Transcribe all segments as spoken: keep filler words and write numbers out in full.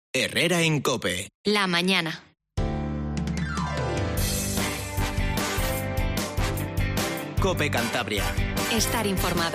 Herrera en COPE. La mañana. COPE Cantabria. Estar informado.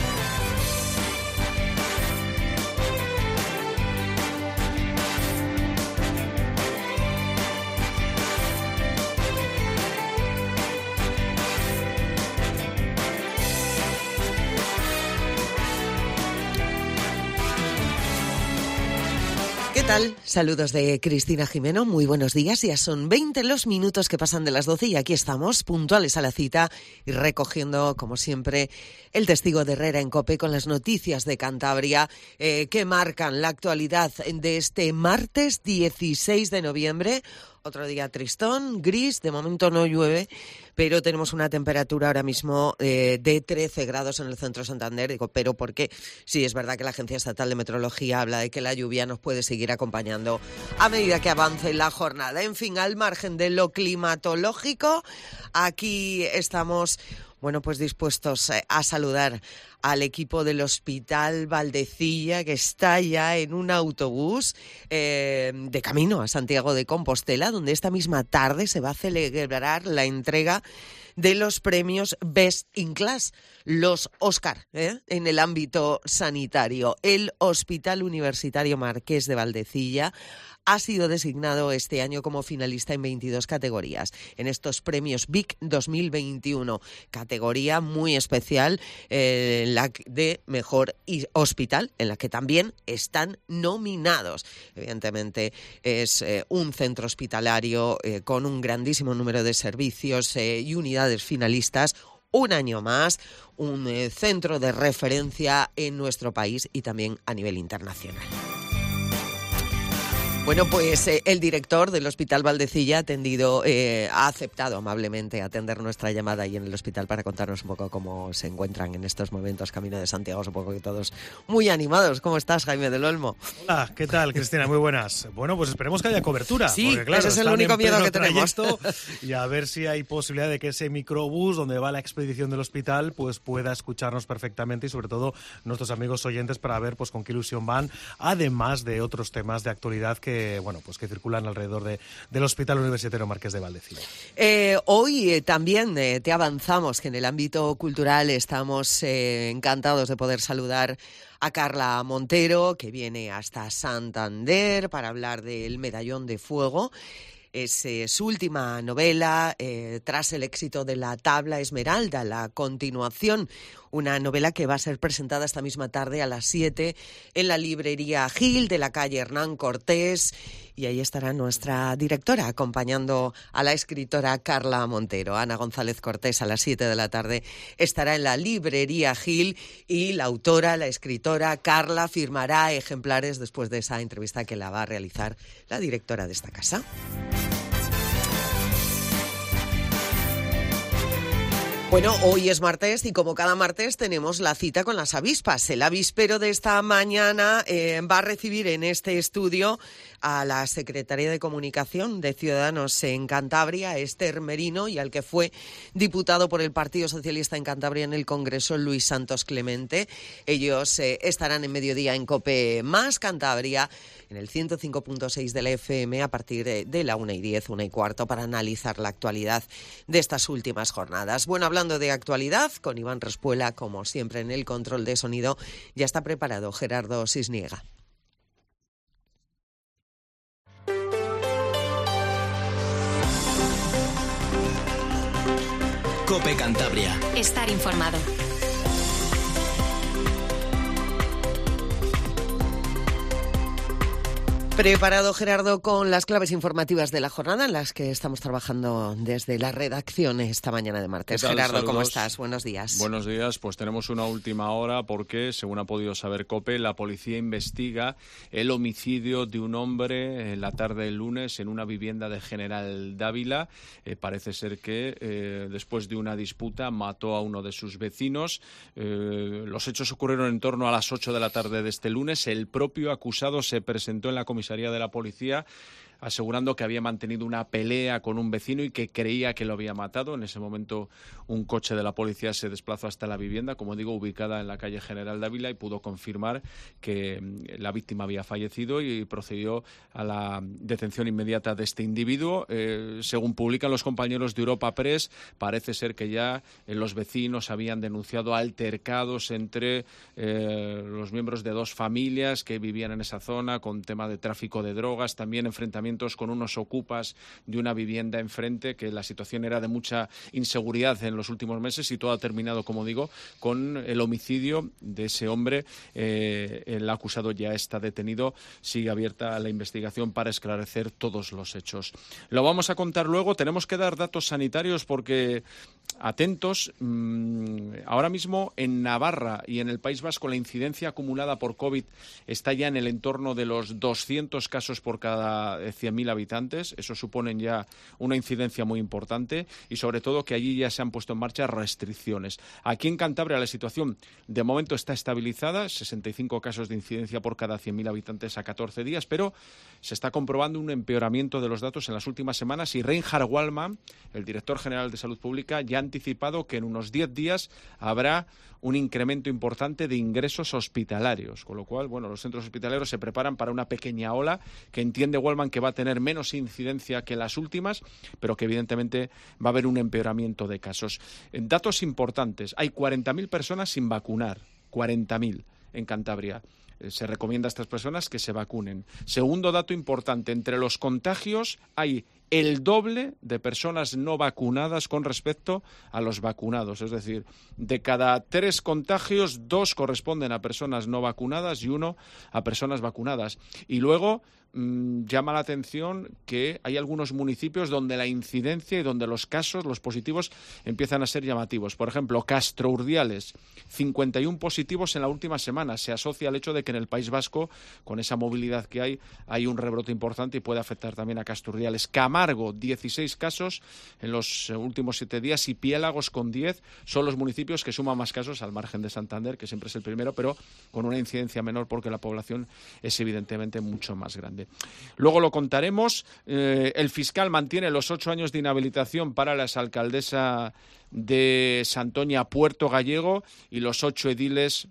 ¿Qué tal? Saludos de Cristina Jimeno, muy buenos días. Ya son veinte los minutos que pasan de las doce y aquí estamos, puntuales a la cita y recogiendo, como siempre, el testigo de Herrera en COPE con las noticias de Cantabria eh, que marcan la actualidad de este martes dieciséis de noviembre. Otro día tristón, gris, de momento no llueve, pero tenemos una temperatura ahora mismo eh, de trece grados en el centro de Santander. Digo, pero ¿por qué? Sí, es verdad que la Agencia Estatal de Meteorología habla de que la lluvia nos puede seguir acompañando a medida que avance la jornada. En fin, al margen de lo climatológico, aquí estamos, bueno, pues dispuestos a saludar al equipo del Hospital Valdecilla, que está ya en un autobús eh, de camino a Santiago de Compostela, donde esta misma tarde se va a celebrar la entrega de los premios Best in Class, los Oscar, ¿eh? en el ámbito sanitario. El Hospital Universitario Marqués de Valdecilla ha sido designado este año como finalista en veintidós categorías en estos premios V I C dos mil veintiuno, categoría muy especial, eh, la de mejor hospital, en la que también están nominados. Evidentemente es eh, un centro hospitalario eh, con un grandísimo número de servicios eh, y unidades finalistas. Un año más, un eh, centro de referencia en nuestro país y también a nivel internacional. Bueno, pues eh, el director del Hospital Valdecilla ha atendido, eh, ha aceptado amablemente atender nuestra llamada ahí en el hospital para contarnos un poco cómo se encuentran en estos momentos camino de Santiago. Supongo que todos muy animados. ¿Cómo estás, Jaime del Olmo? Hola, ¿qué tal, Cristina? Muy buenas. Bueno, pues esperemos que haya cobertura. Sí, porque, claro, ese es el único miedo que tenemos. Y a ver si hay posibilidad de que ese microbús donde va la expedición del hospital pues pueda escucharnos perfectamente y sobre todo nuestros amigos oyentes para ver pues con qué ilusión van, además de otros temas de actualidad que Que, bueno, pues que circulan alrededor de, del Hospital Universitario Marqués de Valdecilla. Eh, hoy eh, también eh, te avanzamos que en el ámbito cultural estamos eh, encantados de poder saludar a Carla Montero, que viene hasta Santander para hablar del Medallón de Fuego. Es eh, su última novela, eh, tras el éxito de La Tabla Esmeralda, la continuación, una novela que va a ser presentada esta misma tarde a las siete en la librería Gil de la calle Hernán Cortés, y ahí estará nuestra directora acompañando a la escritora Carla Montero. Ana González Cortés a las siete de la tarde estará en la librería Gil y la autora, la escritora Carla firmará ejemplares después de esa entrevista que la va a realizar la directora de esta casa. Bueno, hoy es martes y como cada martes tenemos la cita con las avispas. El avispero de esta mañana eh, va a recibir en este estudio a la secretaria de Comunicación de Ciudadanos en Cantabria, Esther Merino, y al que fue diputado por el Partido Socialista en Cantabria en el Congreso, Luis Santos Clemente. Ellos eh, estarán en mediodía en COPE más Cantabria, en el ciento cinco punto seis de la F M a partir de, de la una y diez, una y cuarto, para analizar la actualidad de estas últimas jornadas. Bueno, hablando de actualidad, con Iván Respuela, como siempre en el control de sonido, ya está preparado Gerardo Cisniega. COPE Cantabria. Estar informado. Preparado, Gerardo, con las claves informativas de la jornada en las que estamos trabajando desde la redacción esta mañana de martes. Gerardo, Saludos. ¿cómo estás? Buenos días. Buenos días. Pues tenemos una última hora porque, según ha podido saber COPE, la policía investiga el homicidio de un hombre en la tarde del lunes en una vivienda de General Dávila. Eh, parece ser que eh, después de una disputa mató a uno de sus vecinos. Eh, los hechos ocurrieron en torno a las ocho de la tarde de este lunes. El propio acusado se presentó en la comisaría de la policía asegurando que había mantenido una pelea con un vecino y que creía que lo había matado. En ese momento un coche de la policía se desplazó hasta la vivienda, como digo, ubicada en la calle General Dávila, y pudo confirmar que la víctima había fallecido y procedió a la detención inmediata de este individuo. Eh, según publican los compañeros de Europa Press, parece ser que ya eh, los vecinos habían denunciado altercados entre eh, los miembros de dos familias que vivían en esa zona con tema de tráfico de drogas, también enfrentamientos con unos ocupas de una vivienda enfrente, que la situación era de mucha inseguridad en los últimos meses, y todo ha terminado, como digo, con el homicidio de ese hombre. Eh, el acusado ya está detenido, sigue abierta la investigación para esclarecer todos los hechos. Lo vamos a contar luego, tenemos que dar datos sanitarios porque, atentos, mmm, ahora mismo en Navarra y en el País Vasco la incidencia acumulada por COVID está ya en el entorno de los doscientos casos por cada cien mil habitantes. Eso supone ya una incidencia muy importante y sobre todo que allí ya se han puesto en marcha restricciones. Aquí en Cantabria la situación de momento está estabilizada, sesenta y cinco casos de incidencia por cada cien mil habitantes a catorce días, pero se está comprobando un empeoramiento de los datos en las últimas semanas y Reinhard Wallmann, el director general de Salud Pública, ya ha anticipado que en unos diez días habrá un incremento importante de ingresos hospitalarios, con lo cual, bueno, los centros hospitalarios se preparan para una pequeña ola que entiende Wallmann que va a tener menos incidencia que las últimas, pero que evidentemente va a haber un empeoramiento de casos. En datos importantes, hay cuarenta mil personas sin vacunar, cuarenta mil en Cantabria. Se recomienda a estas personas que se vacunen. Segundo dato importante, entre los contagios hay el doble de personas no vacunadas con respecto a los vacunados. Es decir, de cada tres contagios, dos corresponden a personas no vacunadas y uno a personas vacunadas. Y luego mmm, llama la atención que hay algunos municipios donde la incidencia y donde los casos, los positivos, empiezan a ser llamativos. Por ejemplo, Castro Urdiales, cincuenta y uno positivos en la última semana. Se asocia al hecho de que en el País Vasco, con esa movilidad que hay, hay un rebrote importante y puede afectar también a Castro Urdiales. Camargo, dieciséis casos en los últimos siete días y Piélagos con diez son los municipios que suman más casos al margen de Santander, que siempre es el primero, pero con una incidencia menor porque la población es evidentemente mucho más grande. Luego lo contaremos. Eh, el fiscal mantiene los ocho años de inhabilitación para la exalcaldesa de Santoña Puerto Gallego y los ocho ediles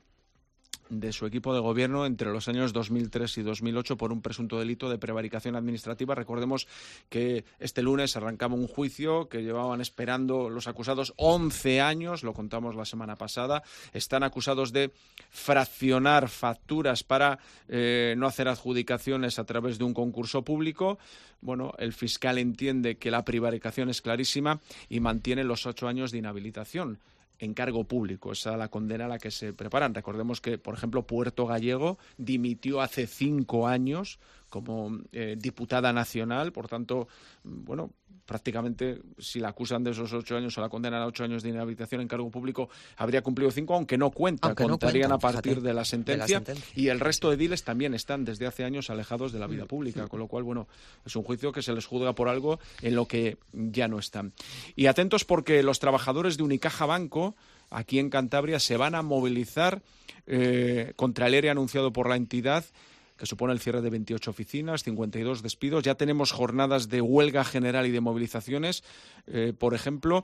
de su equipo de gobierno entre los años dos mil tres y dos mil ocho por un presunto delito de prevaricación administrativa. Recordemos que este lunes arrancaba un juicio que llevaban esperando los acusados once años, lo contamos la semana pasada. Están acusados de fraccionar facturas para eh, no hacer adjudicaciones a través de un concurso público. Bueno, el fiscal entiende que la prevaricación es clarísima y mantiene los ocho años de inhabilitación en cargo público. Esa es la condena a la que se preparan. Recordemos que, por ejemplo, Puerto Gallego dimitió hace cinco años como eh, diputada nacional, por tanto, bueno, prácticamente si la acusan de esos ocho años o la condenan a ocho años de inhabilitación en cargo público, habría cumplido cinco, aunque no cuenta, aunque contarían no cuenta, a partir fíjate, de, la sentencia, de la sentencia. Y el resto de ediles también están desde hace años alejados de la vida pública, con lo cual, bueno, es un juicio que se les juzga por algo en lo que ya no están. Y atentos porque los trabajadores de Unicaja Banco aquí en Cantabria se van a movilizar eh, contra el ERE anunciado por la entidad, que supone el cierre de veintiocho oficinas, cincuenta y dos despidos. Ya tenemos jornadas de huelga general y de movilizaciones. Eh, por ejemplo,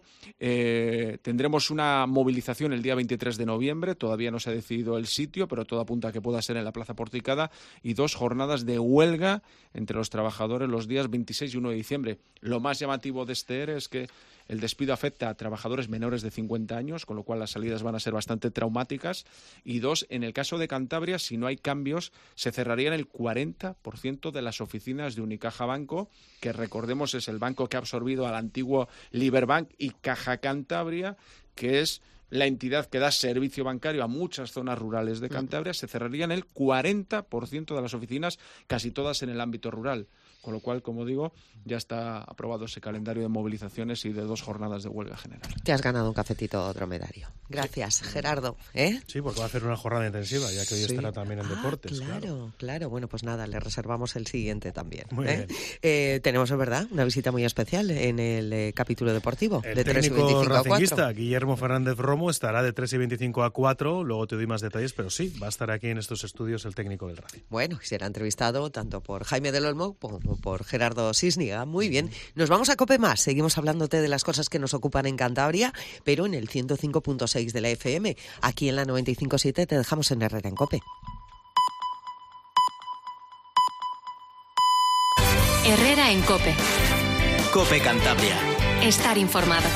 eh, tendremos una movilización el día veintitrés de noviembre. Todavía no se ha decidido el sitio, pero todo apunta a que pueda ser en la Plaza Porticada. Y dos jornadas de huelga entre los trabajadores los días veintiséis y uno de diciembre. Lo más llamativo de este ERE es que el despido afecta a trabajadores menores de cincuenta años, con lo cual las salidas van a ser bastante traumáticas. Y dos, en el caso de Cantabria, si no hay cambios, se cerrarían el cuarenta por ciento de las oficinas de Unicaja Banco, que recordemos es el banco que ha absorbido al antiguo Liberbank, y Caja Cantabria, que es la entidad que da servicio bancario a muchas zonas rurales de Cantabria. Se cerrarían el cuarenta por ciento de las oficinas, casi todas en el ámbito rural. Con lo cual, como digo, ya está aprobado ese calendario de movilizaciones y de dos jornadas de huelga general. Te has ganado un cafetito dromedario. Gracias, sí. Gerardo. ¿Eh? Sí, porque va a hacer una jornada intensiva, ya que hoy sí. estará también en ah, deportes. Claro, claro, claro. Bueno, pues nada, le reservamos el siguiente también. Muy ¿eh? bien. Eh, tenemos, en verdad, una visita muy especial en el eh, capítulo deportivo el de tres y veinticinco técnico a cuatro. racinguista, Guillermo Fernández Romo, Romo estará de tres y veinticinco a cuatro, luego te doy más detalles, pero sí, va a estar aquí en estos estudios el técnico del Racing. Bueno, será entrevistado tanto por Jaime del Olmo como por Gerardo Sisniga. Muy bien, nos vamos a COPE Más, seguimos hablándote de las cosas que nos ocupan en Cantabria, pero en el ciento cinco punto seis de la F M. Aquí en la noventa y cinco punto siete te dejamos en Herrera en COPE. Herrera en COPE. COPE Cantabria. Estar informado.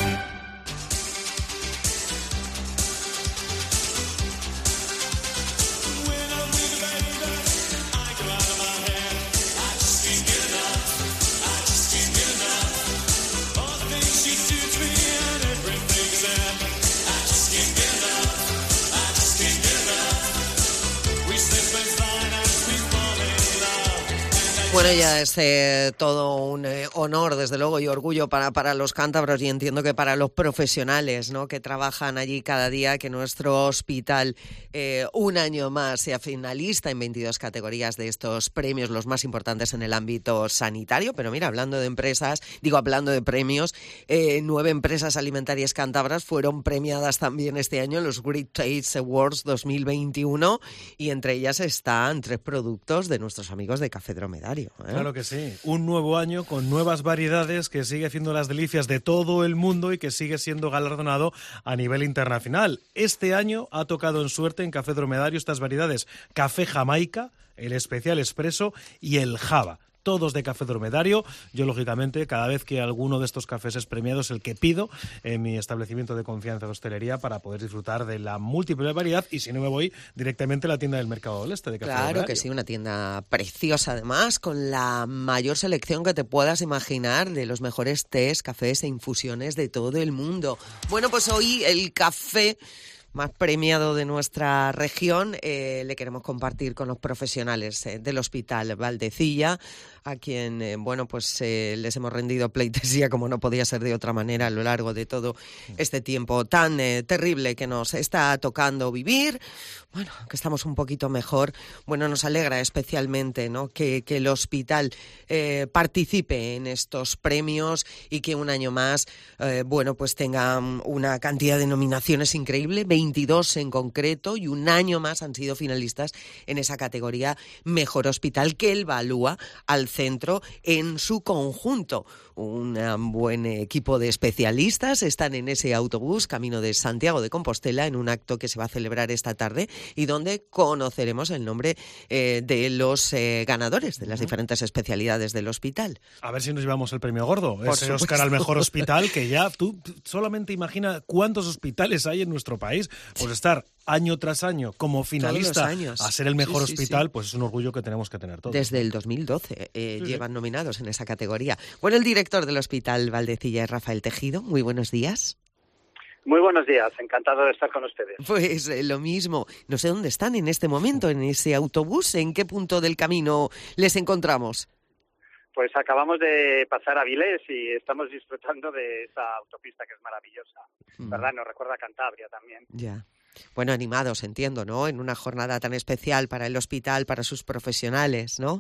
Bueno, ya es eh, todo un eh, honor, desde luego, y orgullo para, para los cántabros, y entiendo que para los profesionales, ¿no?, que trabajan allí cada día, que nuestro hospital eh, un año más sea finalista en veintidós categorías de estos premios, los más importantes en el ámbito sanitario. Pero mira, hablando de empresas, digo, hablando de premios, eh, nueve empresas alimentarias cántabras fueron premiadas también este año en los Great Taste Awards dos mil veintiuno, y entre ellas están tres productos de nuestros amigos de Café Dromedario. ¿Eh? Claro que sí, un nuevo año con nuevas variedades que sigue haciendo las delicias de todo el mundo y que sigue siendo galardonado a nivel internacional. Este año ha tocado en suerte en Café Dromedario estas variedades: Café Jamaica, el Especial Expreso y el Java. Todos de Café Dromedario. Yo, lógicamente, cada vez que alguno de estos cafés es premiado, es el que pido en mi establecimiento de confianza de hostelería para poder disfrutar de la múltiple variedad, y si no me voy directamente a la tienda del Mercado del Este de Café Claro Dromedario. que sí, una tienda preciosa además, con la mayor selección que te puedas imaginar de los mejores tés, cafés e infusiones de todo el mundo. Bueno, pues hoy el café más premiado de nuestra región eh, le queremos compartir con los profesionales eh, del Hospital Valdecilla, a quien, eh, bueno, pues eh, les hemos rendido pleitesía, como no podía ser de otra manera, a lo largo de todo este tiempo tan eh, terrible que nos está tocando vivir. Bueno, que estamos un poquito mejor. Bueno, nos alegra especialmente, ¿no?, que, que el hospital eh, participe en estos premios y que un año más, eh, bueno, pues tenga una cantidad de nominaciones increíble, veintidós en concreto, y un año más han sido finalistas en esa categoría Mejor Hospital, que evalúa al centro en su conjunto. Un buen equipo de especialistas están en ese autobús camino de Santiago de Compostela en un acto que se va a celebrar esta tarde y donde conoceremos el nombre eh, de los eh, ganadores de las diferentes especialidades del hospital. A ver si nos llevamos el premio gordo, Por ese supuesto. Oscar al mejor hospital, que ya tú solamente imagina cuántos hospitales hay en nuestro país. Pues estar año tras año como finalista años. a ser el mejor Sí, sí, hospital, sí. pues es un orgullo que tenemos que tener todos. Desde el dos mil doce eh, Sí, llevan sí. nominados en esa categoría. Bueno, el director del Hospital Valdecilla es Rafael Tejido. Muy buenos días. Muy buenos días, encantado de estar con ustedes. Pues eh, lo mismo. No sé dónde están en este momento, en ese autobús. ¿En qué punto del camino les encontramos? Pues acabamos de pasar a Vilés y estamos disfrutando de esa autopista que es maravillosa, Mm. ¿verdad? Nos recuerda a Cantabria también. Ya. Bueno, animados, entiendo, ¿no? En una jornada tan especial para el hospital, para sus profesionales, ¿no?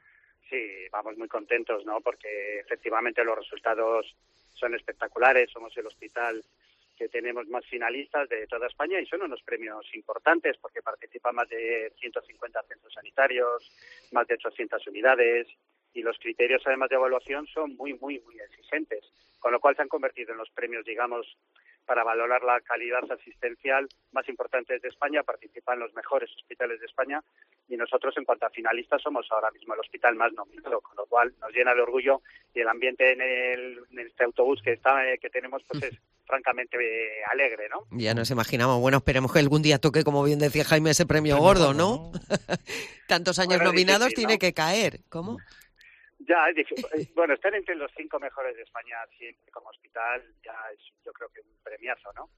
Sí, vamos muy contentos, ¿no? Porque efectivamente los resultados son espectaculares. Somos el hospital que tenemos más finalistas de toda España y son unos premios importantes porque participan más de ciento cincuenta centros sanitarios, más de ochocientas unidades, y los criterios además de evaluación son muy, muy, muy exigentes, con lo cual se han convertido en los premios, digamos, para valorar la calidad asistencial más importantes de España. Participan los mejores hospitales de España y nosotros, en cuanto a finalistas, somos ahora mismo el hospital más nominado, con lo cual nos llena de orgullo, y el ambiente en, el, en este autobús que está que tenemos pues es francamente eh, alegre, ¿no? Ya nos imaginamos. Bueno, esperemos que algún día toque, como bien decía Jaime, ese premio Premio gordo, gordo, ¿no? Tantos años Bueno, es nominados, difícil, tiene ¿no? que caer. ¿Cómo? Ya, es difícil. Bueno, estar entre los cinco mejores de España siempre como hospital ya es, yo creo que un premiazo, ¿no?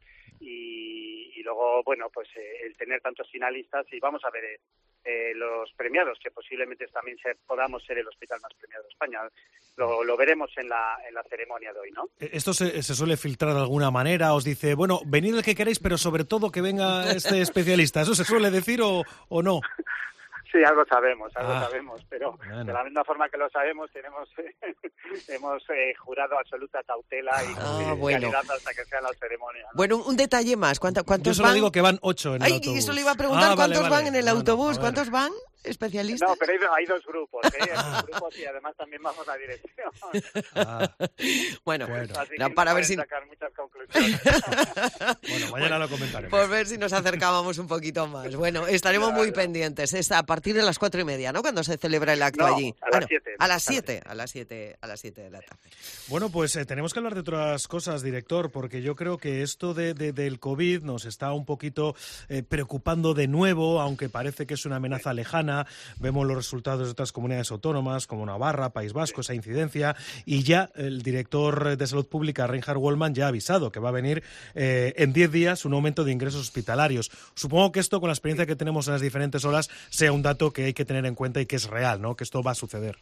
Y, y luego, bueno, pues eh, el tener tantos finalistas, y vamos a ver eh, eh, los premiados, que posiblemente también ser, podamos ser el hospital más premiado de España. Lo, lo veremos en la, en la ceremonia de hoy, ¿no? ¿Esto se, se suele filtrar de alguna manera? ¿Os dice, bueno, venid el que queréis, pero sobre todo que venga este especialista? ¿Eso se suele decir o, o no? Sí, algo sabemos, algo Ah, sabemos, pero bueno. de la misma forma que lo sabemos, tenemos hemos eh, jurado absoluta cautela y Ah, confidencialidad bueno. hasta que sean las ceremonias, ¿no? Bueno, un, un detalle más. ¿Cuánto- Yo ¿Cuántos solo van? digo que van ocho en el Ay, autobús. eso le iba a preguntar, Ah, vale, ¿cuántos vale. van en el No, no, autobús? a ver. ¿Cuántos van? ¿Especialistas? No, pero hay, hay dos grupos, ¿eh? Hay dos grupos y además también vamos a dirección. Ah, Bueno, bueno. Así que no, no para ver pueden si... sacar muchas conclusiones. Bueno, mañana lo comentaremos. Por ver si nos acercábamos un poquito más. Bueno, estaremos Ya, muy ya. pendientes. Es a partir de las cuatro y media, ¿no? Cuando se celebra el acto No, allí. a las siete. A las siete, a las siete, a las siete de la tarde. Bueno, pues eh, tenemos que hablar de otras cosas, director, porque yo creo que esto de, de- del COVID nos está un poquito eh, preocupando de nuevo, aunque parece que es una amenaza lejana. Vemos los resultados de otras comunidades autónomas, como Navarra, País Vasco, esa incidencia, y ya el director de Salud Pública, Reinhard Wollmann, ya ha avisado que va a venir eh, en diez días un aumento de ingresos hospitalarios. Supongo que esto, con la experiencia que tenemos en las diferentes olas, sea un dato que hay que tener en cuenta y que es real, ¿no? Que esto va a suceder.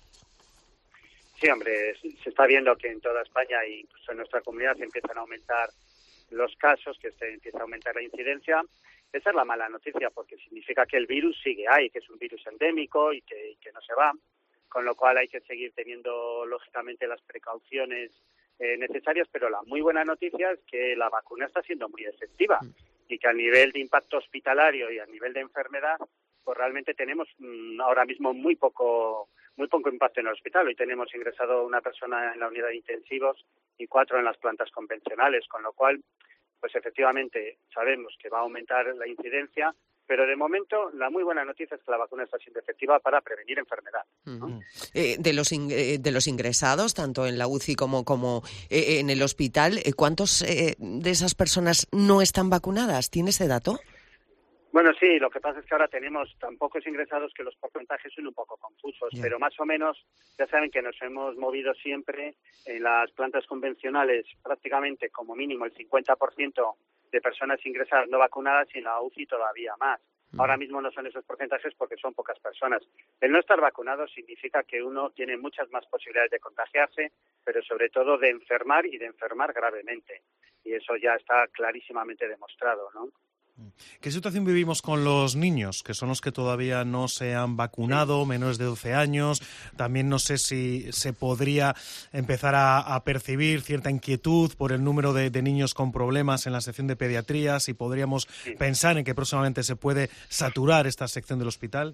Sí, hombre, se está viendo que en toda España e incluso en nuestra comunidad se empiezan a aumentar los casos, que se empieza a aumentar la incidencia. Esa es la mala noticia, porque significa que el virus sigue ahí, que es un virus endémico y que, y que no se va, con lo cual hay que seguir teniendo, lógicamente, las precauciones eh, necesarias, pero la muy buena noticia es que la vacuna está siendo muy efectiva y que a nivel de impacto hospitalario y a nivel de enfermedad, pues realmente tenemos mmm, ahora mismo muy poco muy poco impacto en el hospital. Hoy tenemos ingresado una persona en la unidad de intensivos y cuatro en las plantas convencionales, con lo cual, pues efectivamente sabemos que va a aumentar la incidencia, pero de momento la muy buena noticia es que la vacuna está siendo efectiva para prevenir enfermedad, ¿no? Uh-huh. Eh, de los in- eh, de los ingresados, tanto en la U C I como, como eh, en el hospital, eh, ¿cuántos eh, de esas personas no están vacunadas? ¿Tiene ese dato? Bueno, sí, lo que pasa es que ahora tenemos tan pocos ingresados que los porcentajes son un poco confusos, Yeah. pero más o menos ya saben que nos hemos movido siempre en las plantas convencionales prácticamente como mínimo el cincuenta por ciento de personas ingresadas no vacunadas y en la U C I todavía más. Ahora mismo no son esos porcentajes porque son pocas personas. El no estar vacunado significa que uno tiene muchas más posibilidades de contagiarse, pero sobre todo de enfermar y de enfermar gravemente. Y eso ya está clarísimamente demostrado, ¿no? ¿Qué situación vivimos con los niños, que son los que todavía no se han vacunado, menores de doce años? También no sé si se podría empezar a, a percibir cierta inquietud por el número de, de niños con problemas en la sección de pediatría, si podríamos Sí. pensar en que próximamente se puede saturar esta sección del hospital.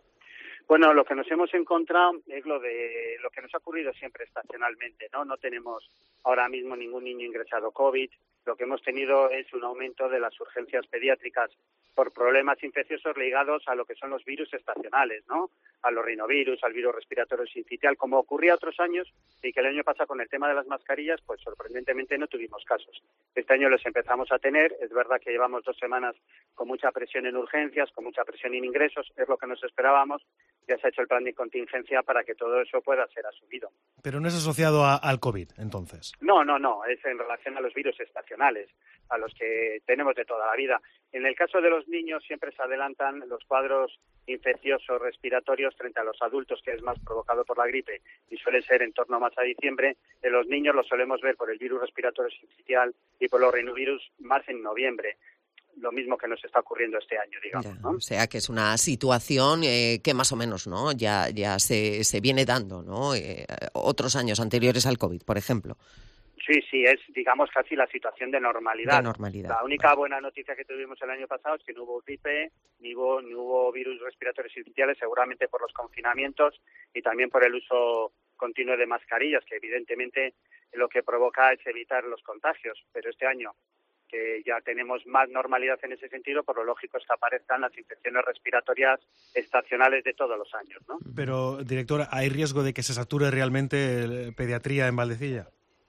Bueno, lo que nos hemos encontrado es lo de lo que nos ha ocurrido siempre estacionalmente, ¿no? No tenemos ahora mismo ningún niño ingresado COVID. Lo que hemos tenido es un aumento de las urgencias pediátricas por problemas infecciosos ligados a lo que son los virus estacionales, ¿no? A los rinovirus, al virus respiratorio sincitial, como ocurría otros años y que el año pasado con el tema de las mascarillas, pues sorprendentemente no tuvimos casos. Este año los empezamos a tener. Es verdad que llevamos dos semanas con mucha presión en urgencias, con mucha presión en ingresos, es lo que nos esperábamos. Ya se ha hecho el plan de contingencia para que todo eso pueda ser asumido. Pero no es asociado a, al COVID, entonces. No, no, no, es en relación a los virus estacionales, a los que tenemos de toda la vida. En el caso de los niños siempre se adelantan los cuadros infecciosos respiratorios frente a los adultos, que es más provocado por la gripe y suele ser en torno más a diciembre. En los niños lo solemos ver por el virus respiratorio sincitial y por los rinovirus más en noviembre. Lo mismo que nos está ocurriendo este año, digamos, Ya, ¿no? o sea que es una situación eh, que más o menos, ¿no? Ya, ya se, se viene dando, ¿no? Eh, otros años anteriores al COVID, por ejemplo. Sí, sí, es, digamos, casi la situación de normalidad. De normalidad. La única Vale. buena noticia que tuvimos el año pasado es que no hubo gripe, ni hubo, ni hubo virus respiratorios sincitiales, seguramente por los confinamientos y también por el uso continuo de mascarillas, que evidentemente lo que provoca es evitar los contagios. Pero este año, que ya tenemos más normalidad en ese sentido, por lo lógico es que aparezcan las infecciones respiratorias estacionales de todos los años, ¿no? Pero, director, ¿hay riesgo de que se sature realmente eh, pediatría en Valdecilla?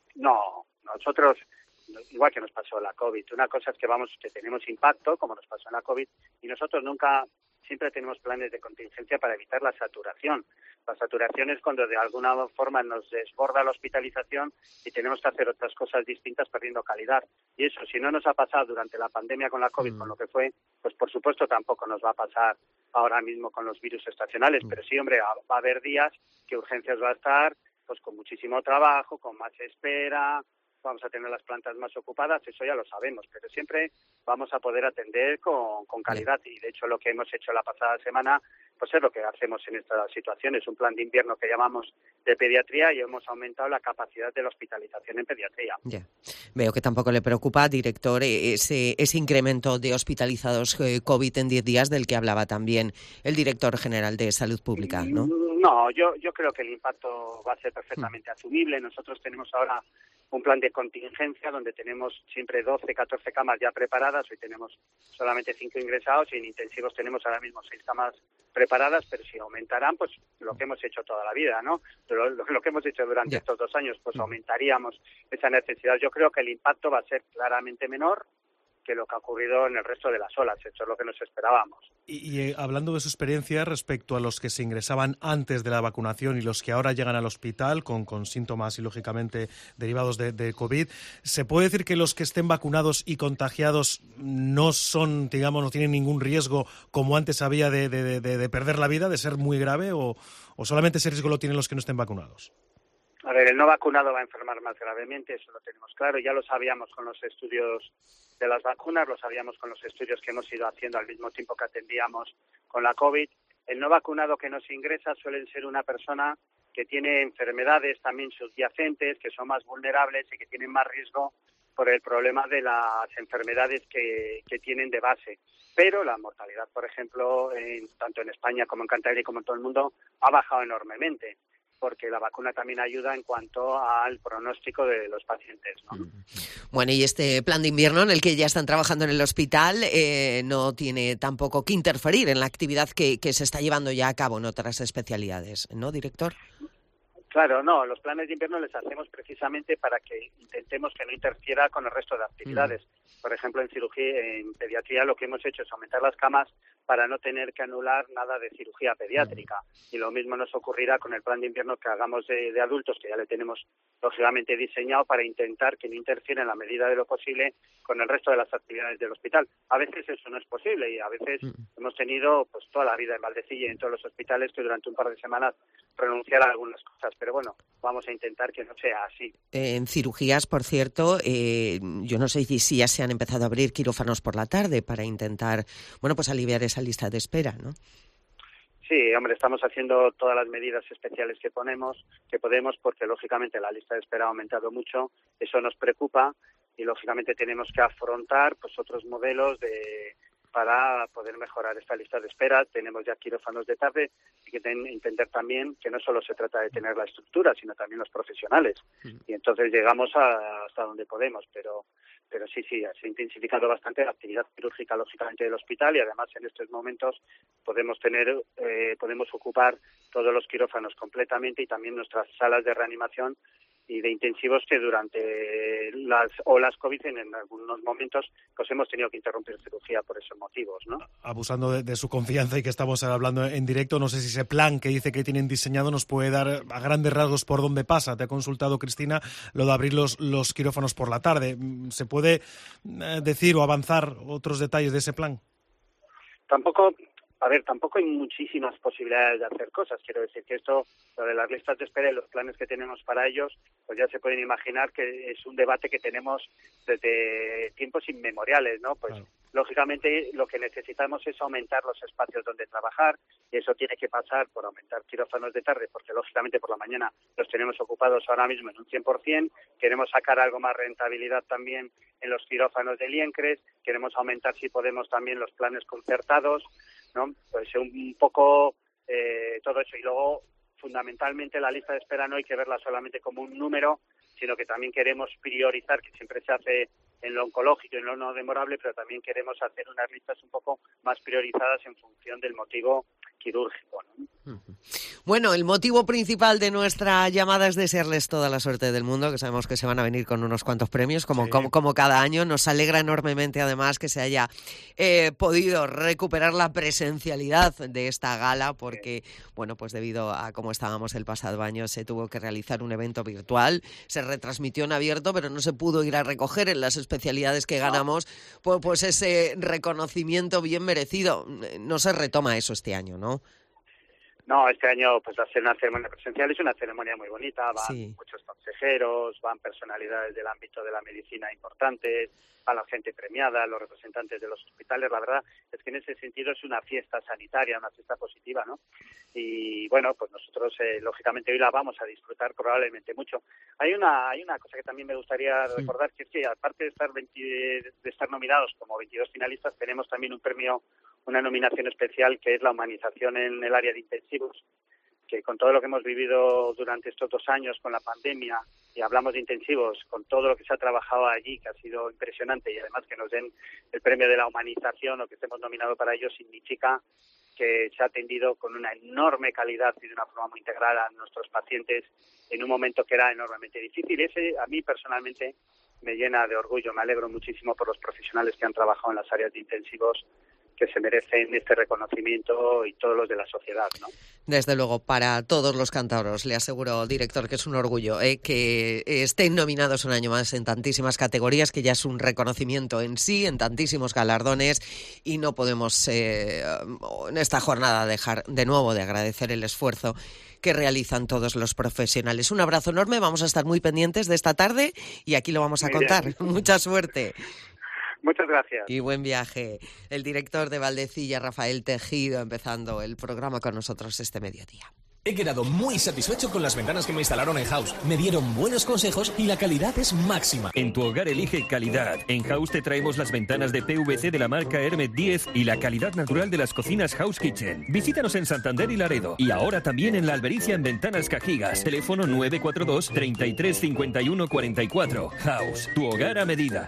No, nosotros, igual que nos pasó la COVID, una cosa es que vamos, que tenemos impacto, como nos pasó en la COVID, y nosotros nunca, siempre tenemos planes de contingencia para evitar la saturación. La saturación es cuando de alguna forma nos desborda la hospitalización y tenemos que hacer otras cosas distintas perdiendo calidad. Y eso, si no nos ha pasado durante la pandemia con la COVID, mm. con lo que fue, pues por supuesto tampoco nos va a pasar ahora mismo con los virus estacionales. Mm. Pero sí, hombre, va a haber días que urgencias va a estar pues con muchísimo trabajo, con más espera, vamos a tener las plantas más ocupadas, eso ya lo sabemos, pero siempre vamos a poder atender con, con calidad. Y de hecho lo que hemos hecho la pasada semana pues es lo que hacemos en estas situaciones, un plan de invierno que llamamos de pediatría, y hemos aumentado la capacidad de la hospitalización en pediatría. Ya. Veo que tampoco le preocupa, director, ese, ese incremento de hospitalizados eh, COVID en diez días del que hablaba también el director general de Salud Pública, ¿no? No, yo, yo creo que el impacto va a ser perfectamente mm. asumible. Nosotros tenemos ahora un plan de contingencia donde tenemos siempre doce, catorce camas ya preparadas. Hoy tenemos solamente cinco ingresados y en intensivos tenemos ahora mismo seis camas preparadas, pero si aumentarán, pues lo que hemos hecho toda la vida, ¿no? Lo, lo, lo que hemos hecho durante yeah. estos dos años, pues aumentaríamos esa necesidad. Yo creo que el impacto va a ser claramente menor que lo que ha ocurrido en el resto de las olas. Eso es lo que nos esperábamos. Y, y eh, hablando de su experiencia respecto a los que se ingresaban antes de la vacunación y los que ahora llegan al hospital con, con síntomas y, lógicamente, derivados de, de COVID, ¿se puede decir que los que estén vacunados y contagiados no son, digamos, no tienen ningún riesgo como antes había de, de, de, de perder la vida, de ser muy grave, o, o solamente ese riesgo lo tienen los que no estén vacunados? A ver, el no vacunado va a enfermar más gravemente, eso lo tenemos claro, ya lo sabíamos con los estudios de las vacunas, lo sabíamos con los estudios que hemos ido haciendo al mismo tiempo que atendíamos con la COVID. El no vacunado que nos ingresa suele ser una persona que tiene enfermedades también subyacentes, que son más vulnerables y que tienen más riesgo por el problema de las enfermedades que, que tienen de base. Pero la mortalidad, por ejemplo, en, tanto en España como en Cantabria como en todo el mundo, ha bajado enormemente, porque la vacuna también ayuda en cuanto al pronóstico de los pacientes, ¿no? Bueno, y este plan de invierno en el que ya están trabajando en el hospital eh, no tiene tampoco que interferir en la actividad que, que se está llevando ya a cabo en otras especialidades, ¿no, director? Claro, no, los planes de invierno les hacemos precisamente para que intentemos que no interfiera con el resto de actividades. Mm. Por ejemplo, en cirugía, en pediatría lo que hemos hecho es aumentar las camas para no tener que anular nada de cirugía pediátrica. Mm. Y lo mismo nos ocurrirá con el plan de invierno que hagamos de, de adultos, que ya le tenemos lógicamente diseñado para intentar que no interfiera en la medida de lo posible con el resto de las actividades del hospital. A veces eso no es posible y a veces mm. hemos tenido pues toda la vida en Valdecilla y en todos los hospitales que durante un par de semanas renunciar a algunas cosas, pero bueno, vamos a intentar que no sea así. En cirugías, por cierto, eh, yo no sé si ya se han empezado a abrir quirófanos por la tarde para intentar, bueno, pues aliviar esa lista de espera, ¿no? Sí, hombre, estamos haciendo todas las medidas especiales que ponemos, que podemos, porque lógicamente la lista de espera ha aumentado mucho, eso nos preocupa y lógicamente tenemos que afrontar pues otros modelos de para poder mejorar esta lista de espera. Tenemos ya quirófanos de tarde y que ten, entender también que no solo se trata de tener la estructura, sino también los profesionales. Y entonces llegamos a, hasta donde podemos, pero pero sí, sí, se ha intensificado bastante la actividad quirúrgica, lógicamente, del hospital y además en estos momentos podemos tener, eh, podemos ocupar todos los quirófanos completamente y también nuestras salas de reanimación y de intensivos que durante las olas COVID en, en algunos momentos pues hemos tenido que interrumpir cirugía por esos motivos, ¿no? Abusando de, de su confianza y que estamos hablando en directo, no sé si ese plan que dice que tienen diseñado nos puede dar a grandes rasgos por dónde pasa. Te ha consultado, Cristina, lo de abrir los, los quirófanos por la tarde. ¿Se puede eh, decir o avanzar otros detalles de ese plan? Tampoco... A ver, tampoco hay muchísimas posibilidades de hacer cosas. Quiero decir que esto, lo de las listas de espera y los planes que tenemos para ellos, pues ya se pueden imaginar que es un debate que tenemos desde tiempos inmemoriales, ¿no? Pues claro. Lógicamente lo que necesitamos es aumentar los espacios donde trabajar y eso tiene que pasar por aumentar quirófanos de tarde, porque lógicamente por la mañana los tenemos ocupados ahora mismo en un cien por ciento. Queremos sacar algo más rentabilidad también en los quirófanos de Liencres. Queremos aumentar, si podemos, también los planes concertados, ¿no? Pues un poco eh, todo eso. Y luego, fundamentalmente, la lista de espera no hay que verla solamente como un número, sino que también queremos priorizar, que siempre se hace en lo oncológico y en lo no demorable, pero también queremos hacer unas listas un poco más priorizadas en función del motivo quirúrgico, ¿no? Bueno, el motivo principal de nuestra llamada es desearles toda la suerte del mundo, que sabemos que se van a venir con unos cuantos premios, como, sí. como, como cada año. Nos alegra enormemente, además, que se haya eh, podido recuperar la presencialidad de esta gala, porque, sí. bueno, pues debido a cómo estábamos el pasado año, se tuvo que realizar un evento virtual, se retransmitió en abierto, pero no se pudo ir a recoger en las especialidades que ganamos, no. pues, pues ese reconocimiento bien merecido. No se retoma eso este año, ¿no? No, este año pues va a ser una ceremonia presencial, es una ceremonia muy bonita, van Sí. muchos consejeros, van personalidades del ámbito de la medicina importantes, va la gente premiada, los representantes de los hospitales. La verdad es que en ese sentido es una fiesta sanitaria, una fiesta positiva, ¿no? Y bueno, pues nosotros eh, lógicamente hoy la vamos a disfrutar probablemente mucho. Hay una hay una cosa que también me gustaría Sí. recordar, que es que aparte de estar veinte, de estar nominados como veintidós finalistas, tenemos también un premio, una nominación especial, que es la humanización en el área de intensivos, que con todo lo que hemos vivido durante estos dos años con la pandemia, y hablamos de intensivos, con todo lo que se ha trabajado allí, que ha sido impresionante, y además que nos den el premio de la humanización o que estemos nominados para ello, significa que se ha atendido con una enorme calidad y de una forma muy integral a nuestros pacientes en un momento que era enormemente difícil. Ese a mí personalmente me llena de orgullo, me alegro muchísimo por los profesionales que han trabajado en las áreas de intensivos, que se merecen este reconocimiento, y todos los de la sociedad, ¿no? Desde luego, para todos los cántabros, le aseguro, director, que es un orgullo eh, que estén nominados un año más en tantísimas categorías, que ya es un reconocimiento en sí, en tantísimos galardones, y no podemos eh, en esta jornada dejar de nuevo de agradecer el esfuerzo que realizan todos los profesionales. Un abrazo enorme, vamos a estar muy pendientes de esta tarde y aquí lo vamos a Muy contar. bien. Mucha suerte. Muchas gracias. Y buen viaje. El director de Valdecilla, Rafael Tejido, empezando el programa con nosotros este mediodía. He quedado muy satisfecho con las ventanas que me instalaron en House. Me dieron buenos consejos y la calidad es máxima. En tu hogar elige calidad. En House te traemos las ventanas de P V C de la marca Hermet diez y la calidad natural de las cocinas House Kitchen. Visítanos en Santander y Laredo. Y ahora también en La Albericia en Ventanas Cajigas. Teléfono nueve cuatro dos, treinta y tres, cincuenta y uno, cuarenta y cuatro. House, tu hogar a medida.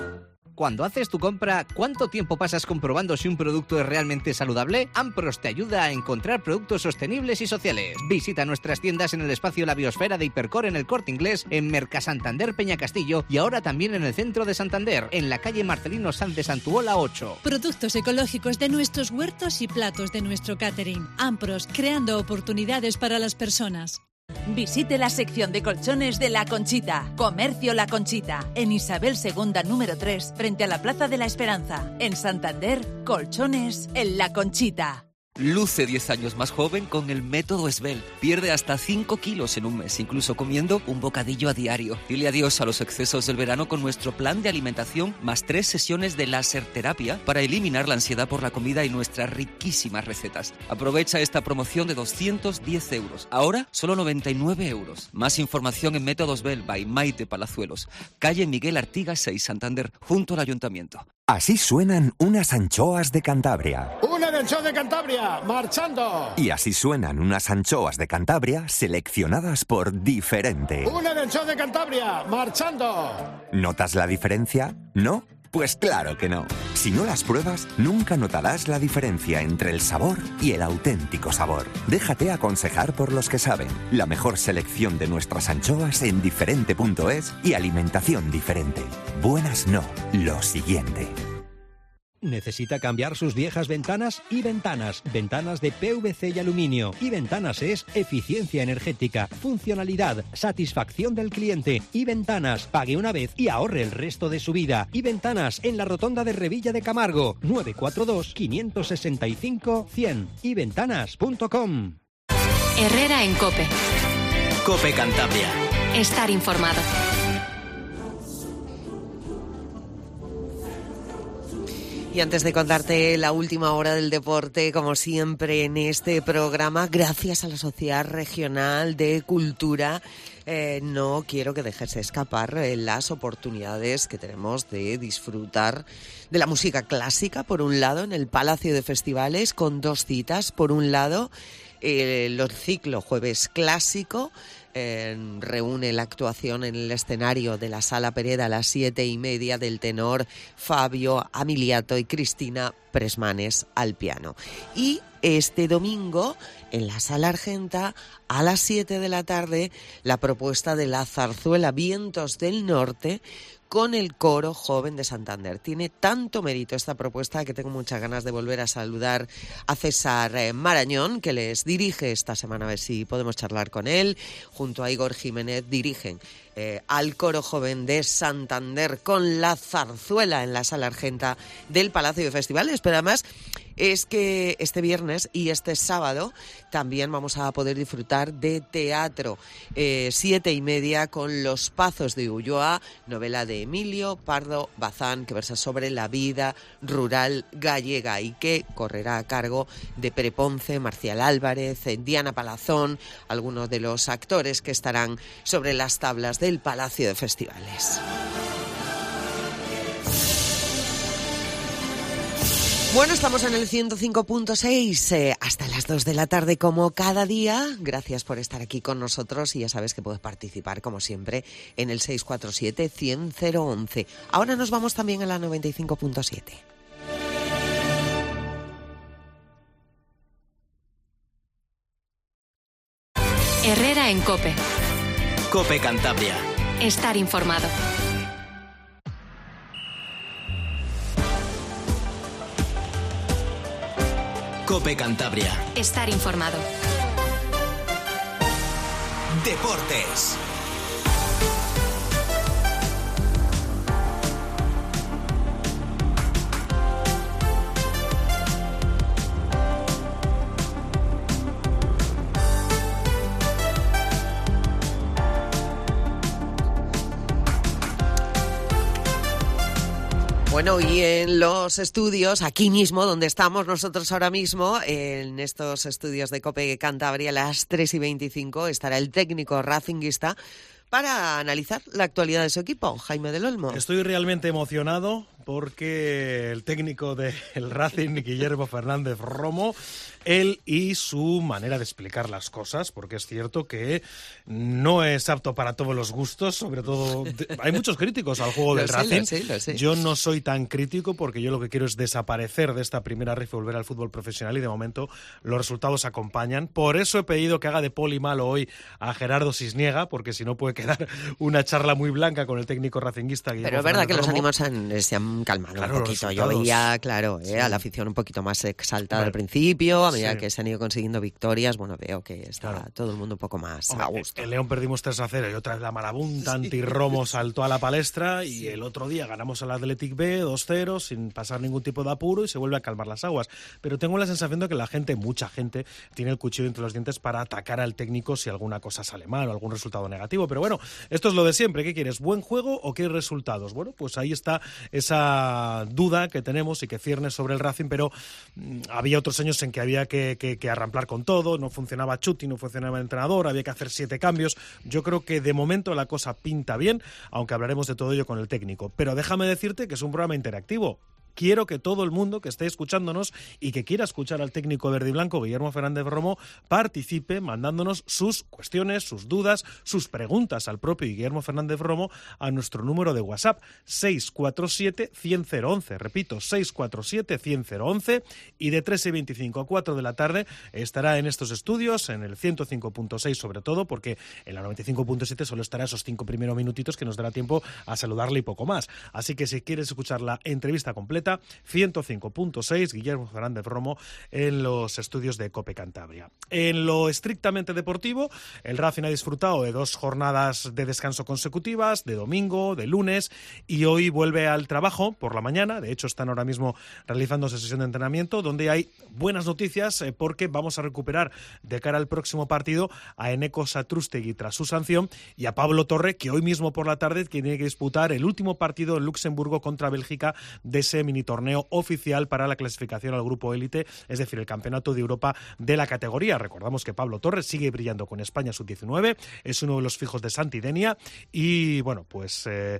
Cuando haces tu compra, ¿cuánto tiempo pasas comprobando si un producto es realmente saludable? Ampros te ayuda a encontrar productos sostenibles y sociales. Visita nuestras tiendas en el espacio La Biosfera de Hipercor en el Corte Inglés, en Mercasantander Peñacastillo y ahora también en el centro de Santander, en la calle Marcelino Sanz de Santuola ocho. Productos ecológicos de nuestros huertos y platos de nuestro catering. Ampros, creando oportunidades para las personas. Visite la sección de colchones de La Conchita. Comercio La Conchita. En Isabel segunda número tres, frente a la Plaza de la Esperanza. En Santander, colchones en La Conchita. Luce diez años más joven con el método Esbel. Pierde hasta cinco kilos en un mes, incluso comiendo un bocadillo a diario. Dile adiós a los excesos del verano con nuestro plan de alimentación más tres sesiones de láser terapia para eliminar la ansiedad por la comida y nuestras riquísimas recetas. Aprovecha esta promoción de doscientos diez euros. Ahora solo noventa y nueve euros. Más información en Método Esbel by Maite Palazuelos. Calle Miguel Artigas seis, Santander, junto al Ayuntamiento. Así suenan unas anchoas de Cantabria. ¡Una de anchoa de Cantabria! ¡Marchando! Y así suenan unas anchoas de Cantabria seleccionadas por Diferente. ¡Una de anchoa de Cantabria! ¡Marchando! ¿Notas la diferencia? ¿No? Pues claro que no. Si no las pruebas, nunca notarás la diferencia entre el sabor y el auténtico sabor. Déjate aconsejar por los que saben. La mejor selección de nuestras anchoas en diferente punto es y alimentación diferente. Buenas no, lo siguiente. ¿Necesita cambiar sus viejas ventanas? Y Ventanas, ventanas de P V C y aluminio. Y Ventanas es eficiencia energética, funcionalidad, satisfacción del cliente. Y Ventanas, pague una vez y ahorre el resto de su vida. Y Ventanas, en la rotonda de Revilla de Camargo, nueve cuatro dos, cinco seis cinco, cien. y ventanas punto com. Herrera en COPE. COPE Cantabria. Estar informado. Y antes de contarte la última hora del deporte, como siempre en este programa, gracias a la Sociedad Regional de Cultura, eh, no quiero que dejes escapar eh, las oportunidades que tenemos de disfrutar de la música clásica, por un lado, en el Palacio de Festivales, con dos citas. Por un lado, eh, el ciclo Jueves Clásico, Eh, reúne la actuación en el escenario de la Sala Pereda a las siete y media del tenor Fabio Amiliato y Cristina Presmanes al piano. Y este domingo, en la Sala Argenta, a las siete de la tarde, la propuesta de la zarzuela Vientos del Norte con el Coro Joven de Santander. Tiene tanto mérito esta propuesta que tengo muchas ganas de volver a saludar a César Marañón, que les dirige esta semana, a ver si podemos charlar con él. Junto a Igor Jiménez dirigen eh, al Coro Joven de Santander con la zarzuela en la Sala Argenta del Palacio de Festivales. Pero además es que este viernes y este sábado también vamos a poder disfrutar de teatro. Eh, siete y media con Los Pazos de Ulloa, novela de Emilio Pardo Bazán, que versa sobre la vida rural gallega y que correrá a cargo de Pere Ponce, Marcial Álvarez, Diana Palazón, algunos de los actores que estarán sobre las tablas del Palacio de Festivales. Bueno, estamos en el ciento cinco punto seis eh, hasta las dos de la tarde como cada día. Gracias por estar aquí con nosotros y ya sabes que puedes participar como siempre en el seis cuatro siete, cien, cero once. Ahora nos vamos también a la noventa y cinco punto siete. Herrera en COPE. COPE Cantabria. Estar informado. COPE Cantabria. Estar informado. Deportes. Bueno, y en los estudios, aquí mismo, donde estamos nosotros ahora mismo, en estos estudios de COPE Cantabria, a las tres y veinticinco, estará el técnico racinguista para analizar la actualidad de su equipo, Jaime del Olmo. Estoy realmente emocionado porque el técnico del Racing, Guillermo Fernández Romo, él y su manera de explicar las cosas, porque es cierto que no es apto para todos los gustos, sobre todo hay muchos críticos al juego del sé, Racing. Lo sé, lo sé. Yo no soy tan crítico porque yo lo que quiero es desaparecer de esta primera ref y volver al fútbol profesional y de momento los resultados acompañan. Por eso he pedido que haga de poli malo hoy a Gerardo Cisniega, porque si no puede quedar una charla muy blanca con el técnico racinguista Guillermo Pero es verdad Fernández que los Romo. ánimos han, se han calmado Claro, un poquito. Yo veía, claro, eh, Sí. a la afición un poquito más exaltada Vale. al principio, a medida Sí. que se han ido consiguiendo victorias, bueno, veo que está Claro. todo el mundo un poco más Hombre, a gusto. En León perdimos tres a cero y otra vez la marabunta anti-Romo saltó a la palestra y el otro día ganamos al Athletic B dos cero sin pasar ningún tipo de apuro y se vuelve a calmar las aguas. Pero tengo la sensación de que la gente, mucha gente, tiene el cuchillo entre los dientes para atacar al técnico si alguna cosa sale mal o algún resultado negativo. Pero bueno, esto es lo de siempre. ¿Qué quieres? ¿Buen juego o qué resultados? Bueno, pues ahí está esa duda que tenemos y que cierne sobre el Racing, pero mmm, había otros años en que había que, que, que arramplar con todo, no funcionaba Chuti, no funcionaba el entrenador, había que hacer siete cambios. Yo creo que de momento la cosa pinta bien, aunque hablaremos de todo ello con el técnico. Pero déjame decirte que es un programa interactivo. Quiero que todo el mundo que esté escuchándonos y que quiera escuchar al técnico verde y blanco, Guillermo Fernández Romo, participe mandándonos sus cuestiones, sus dudas, sus preguntas al propio Guillermo Fernández Romo a nuestro número de WhatsApp seis cuatro siete, cien, cero once. Repito, seis cuatro siete, cien, cero once. Y de tres y veinticinco a cuatro de la tarde estará en estos estudios, en el ciento cinco punto seis sobre todo, porque en la noventa y cinco punto siete solo estará esos cinco primeros minutitos que nos dará tiempo a saludarle y poco más. Así que si quieres escuchar la entrevista completa, ciento cinco punto seis, Guillermo Fernández Romo en los estudios de COPE Cantabria. En lo estrictamente deportivo, el Racing ha disfrutado de dos jornadas de descanso consecutivas, de domingo, de lunes, y hoy vuelve al trabajo por la mañana. De hecho, están ahora mismo realizando esa sesión de entrenamiento, donde hay buenas noticias eh, porque vamos a recuperar de cara al próximo partido a Eneco Satrústegui tras su sanción y a Pablo Torre, que hoy mismo por la tarde tiene que disputar el último partido en Luxemburgo contra Bélgica de ese mini torneo oficial para la clasificación al grupo élite, es decir, el campeonato de Europa de la categoría. Recordamos que Pablo Torres sigue brillando con España sub diecinueve, es uno de los fijos de Santidenia y, bueno, pues eh,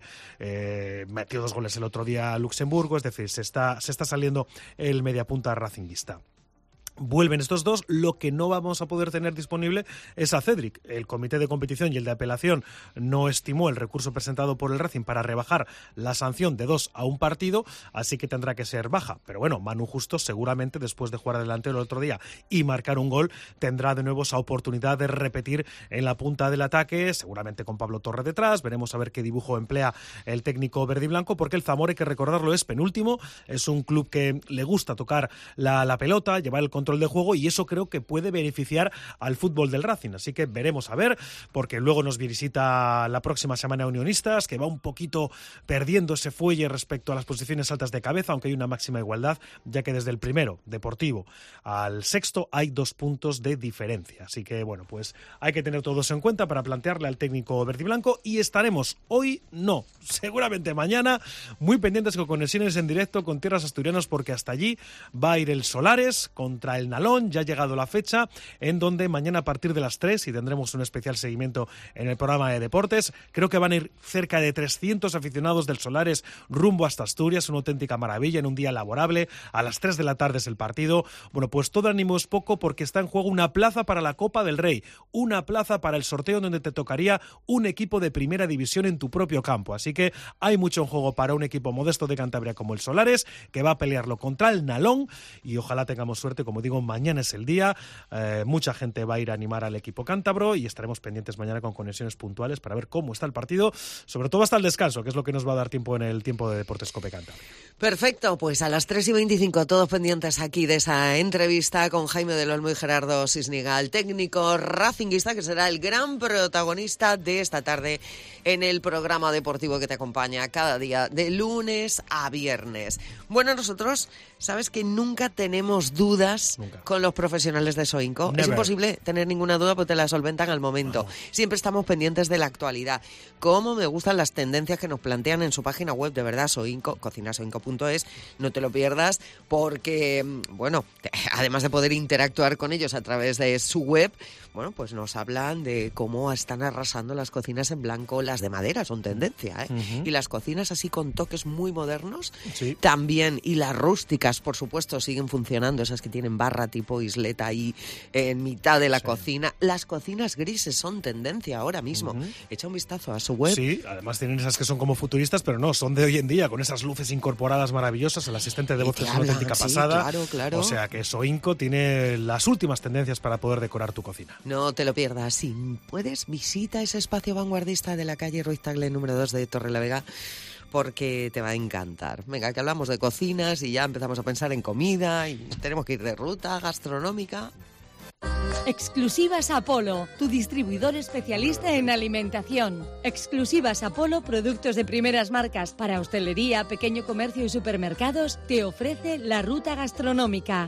eh, metió dos goles el otro día a Luxemburgo, es decir, se está, se está saliendo el mediapunta racinguista. Vuelven estos dos, lo que no vamos a poder tener disponible es a Cedric. El comité de competición y el de apelación no estimó el recurso presentado por el Racing para rebajar la sanción de dos a un partido, así que tendrá que ser baja. Pero bueno, Manu Justo seguramente después de jugar delantero el otro día y marcar un gol, tendrá de nuevo esa oportunidad de repetir en la punta del ataque, seguramente con Pablo Torre detrás. Veremos a ver qué dibujo emplea el técnico verde y blanco, porque el Zamora, hay que recordarlo, es penúltimo, es un club que le gusta tocar la, la pelota, llevar el control control de juego, y eso creo que puede beneficiar al fútbol del Racing. Así que veremos a ver, porque luego nos visita la próxima semana Unionistas, que va un poquito perdiendo ese fuelle respecto a las posiciones altas de cabeza, aunque hay una máxima igualdad, ya que desde el primero, Deportivo, al sexto hay dos puntos de diferencia. Así que, bueno, pues hay que tener todo eso en cuenta para plantearle al técnico verdiblanco, y estaremos hoy, no, seguramente mañana, muy pendientes con conexiones en directo con tierras asturianas, porque hasta allí va a ir el Solares contra el Nalón. Ya ha llegado la fecha en donde mañana a partir de las tres, y tendremos un especial seguimiento en el programa de deportes, creo que van a ir cerca de trescientos aficionados del Solares rumbo hasta Asturias, una auténtica maravilla en un día laborable. A las tres de la tarde es el partido. Bueno, pues todo ánimo es poco, porque está en juego una plaza para la Copa del Rey, una plaza para el sorteo donde te tocaría un equipo de primera división en tu propio campo. Así que hay mucho en juego para un equipo modesto de Cantabria como el Solares, que va a pelearlo contra el Nalón, y ojalá tengamos suerte. Como digo, mañana es el día, eh, mucha gente va a ir a animar al equipo cántabro, y estaremos pendientes mañana con conexiones puntuales para ver cómo está el partido, sobre todo hasta el descanso, que es lo que nos va a dar tiempo en el tiempo de Deportes Cope Cantabria. Perfecto, pues a las tres y veinticinco todos pendientes aquí de esa entrevista con Jaime del Olmo y Gerardo Sisnigal, técnico racinguista, que será el gran protagonista de esta tarde en el programa deportivo que te acompaña cada día de lunes a viernes. Bueno, nosotros, sabes que nunca tenemos dudas nunca. con los profesionales de Soinco. Never. Es imposible tener ninguna duda porque te la solventan al momento. Wow. Siempre estamos pendientes de la actualidad. Cómo me gustan las tendencias que nos plantean en su página web, de verdad, Soinco, cocinasoinco punto es. No te lo pierdas porque, bueno, además de poder interactuar con ellos a través de su web, bueno, pues nos hablan de cómo están arrasando las cocinas en blanco, las de madera son tendencia, ¿eh? Uh-huh. Y las cocinas así con toques muy modernos, sí. también, y las rústicas, por supuesto, siguen funcionando, esas que tienen barra tipo isleta ahí en mitad de la sí. cocina. Las cocinas grises son tendencia ahora mismo. Uh-huh. Echa un vistazo a su web. Sí, además tienen esas que son como futuristas, pero no, son de hoy en día, con esas luces incorporadas maravillosas. El asistente de voz es una auténtica sí, pasada. Claro, claro. O sea que Soinco tiene las últimas tendencias para poder decorar tu cocina. No te lo pierdas. Si puedes, visita ese espacio vanguardista de la calle Ruiz Tagle número dos de Torrelavega, porque te va a encantar. Venga, que hablamos de cocinas y ya empezamos a pensar en comida y tenemos que ir de ruta gastronómica. Exclusivas Apolo, tu distribuidor especialista en alimentación. Exclusivas Apolo, productos de primeras marcas para hostelería, pequeño comercio y supermercados, te ofrece la ruta gastronómica.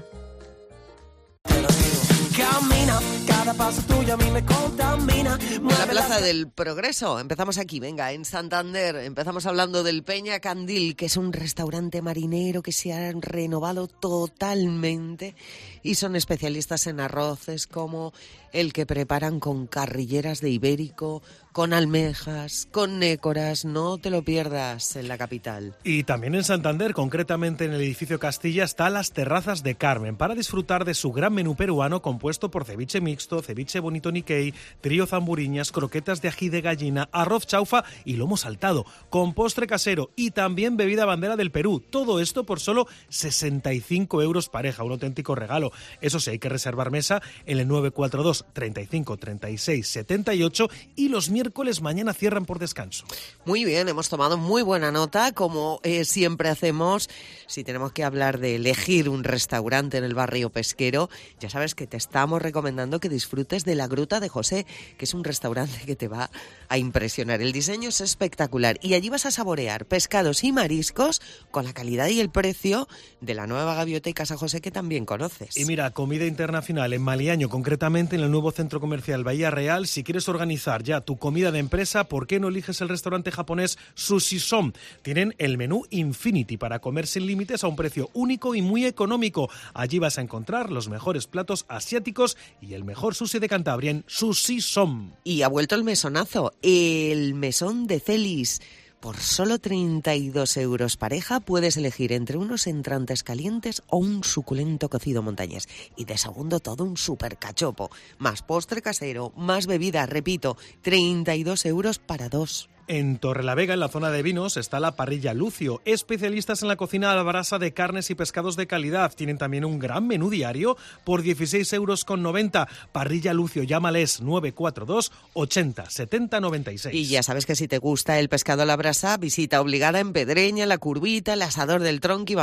Camina, cada paso tuyo a mí me contamina. La Plaza del Progreso, empezamos aquí, venga, en Santander. Empezamos hablando del Peña Candil, que es un restaurante marinero que se ha renovado totalmente y son especialistas en arroces como el que preparan con carrilleras de ibérico, con almejas, con nécoras. No te lo pierdas en la capital. Y también en Santander, concretamente en el edificio Castilla, está Las Terrazas de Carmen, para disfrutar de su gran menú peruano compuesto por ceviche mixto, ceviche bonito Nikkei, trío zamburiñas, croquetas de ají de gallina, arroz chaufa y lomo saltado, con postre casero y también bebida bandera del Perú. Todo esto por solo sesenta y cinco euros pareja, un auténtico regalo. Eso sí, hay que reservar mesa en el nueve cuatro dos, treinta y cinco, treinta y seis, setenta y ocho, y los miércoles mañana cierran por descanso. Muy bien, hemos tomado muy buena nota, como eh, siempre hacemos. Si tenemos que hablar de elegir un restaurante en el barrio pesquero, ya sabes que te estamos recomendando que disfrutes de La Gruta de José, que es un restaurante que te va a impresionar. El diseño es espectacular y allí vas a saborear pescados y mariscos con la calidad y el precio de la nueva gaviota y Casa José, que también conoces. Y mira, comida internacional en Maliaño, concretamente en el nuevo centro comercial Bahía Real. Si quieres organizar ya tu comida de empresa, ¿por qué no eliges el restaurante japonés Sushi Son? Tienen el menú Infinity para comer sin límites a un precio único y muy económico. Allí vas a encontrar los mejores platos asiáticos y el mejor sushi de Cantabria en Sushi Son. Y ha vuelto el mesonazo, el mesón de Celis. Por solo treinta y dos euros pareja puedes elegir entre unos entrantes calientes o un suculento cocido montañés. Y de segundo todo un super cachopo. Más postre casero, más bebida, repito, treinta y dos euros para dos. En Torrelavega, en la zona de vinos, está la Parrilla Lucio, especialistas en la cocina a la brasa de carnes y pescados de calidad. Tienen también un gran menú diario por dieciséis euros con noventa. Parrilla Lucio, llámales nueve cuatro dos, ochenta, setenta, noventa y seis. Y ya sabes que si te gusta el pescado a la brasa, visita obligada en Pedreña, La Curvita, el Asador del Tronqui, vamos,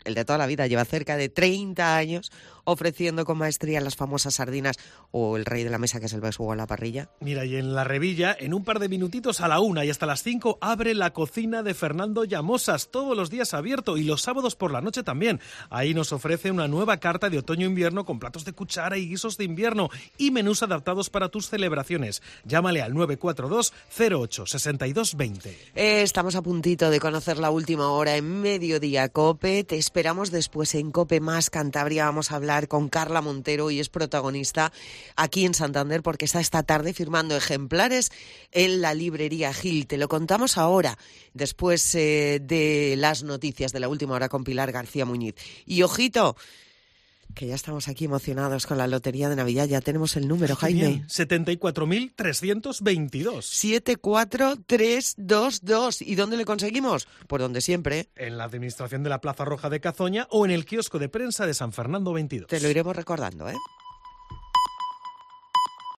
el de toda la vida, lleva cerca de treinta años ofreciendo con maestría las famosas sardinas o el rey de la mesa, que es el besugo a la parrilla. Mira, y en La Revilla, en un par de minutitos a la una y hasta las cinco, abre la cocina de Fernando Llamosas, todos los días abierto y los sábados por la noche también. Ahí nos ofrece una nueva carta de otoño-invierno con platos de cuchara y guisos de invierno y menús adaptados para tus celebraciones. Llámale al nueve cuatro dos cero ocho seis dos dos cero. Eh, estamos a puntito de conocer la última hora en Mediodía Cope. Te esperamos después en Cope Más Cantabria. Vamos a hablar con Carla Montero y es protagonista aquí en Santander porque está esta tarde firmando ejemplares en la librería Gil. Te lo contamos ahora, después eh, de las noticias de la última hora con Pilar García Muñiz. Y ojito, que ya estamos aquí emocionados con la Lotería de Navidad. Ya tenemos el número, Jaime. Bien, setenta y cuatro mil trescientos veintidós. siete cuatro tres dos dos. ¿Y dónde le conseguimos? Por donde siempre. En la administración de la Plaza Roja de Cazoña o en el kiosco de prensa de San Fernando veintidós. Te lo iremos recordando, ¿eh?